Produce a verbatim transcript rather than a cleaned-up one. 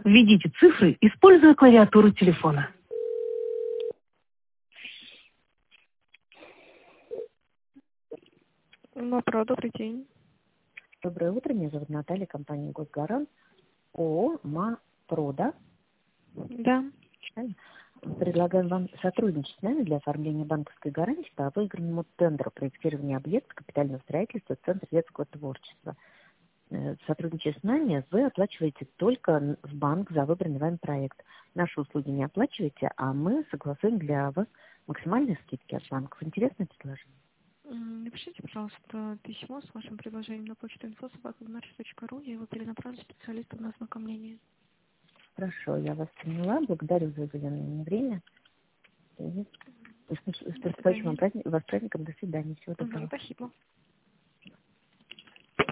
Введите цифры, используя клавиатуру телефона. Мапро, добрый день. Доброе утро, меня зовут Наталья, компания «Госгарант», ООО «Мапро», да? Да. Предлагаем вам сотрудничать с нами для оформления банковской гарантии по выигранному тендеру проектирования объекта капитального строительства Центра детского творчества. Э, Сотрудничая с нами, вы оплачиваете только в банк за выбранный вами проект. Наши услуги не оплачиваете, а мы согласуем для вас максимальные скидки от банков. Интересное предложение? М, Напишите, пожалуйста, письмо с вашим предложением на почту инфо собака точка ру, я его перенаправлю специалистам на ознакомление. Хорошо, я вас поняла. Благодарю за уделенное время. И с До наступающим свидания. вам праздник- вас праздником. До свидания. Всего Мгм, доброго. спасибо.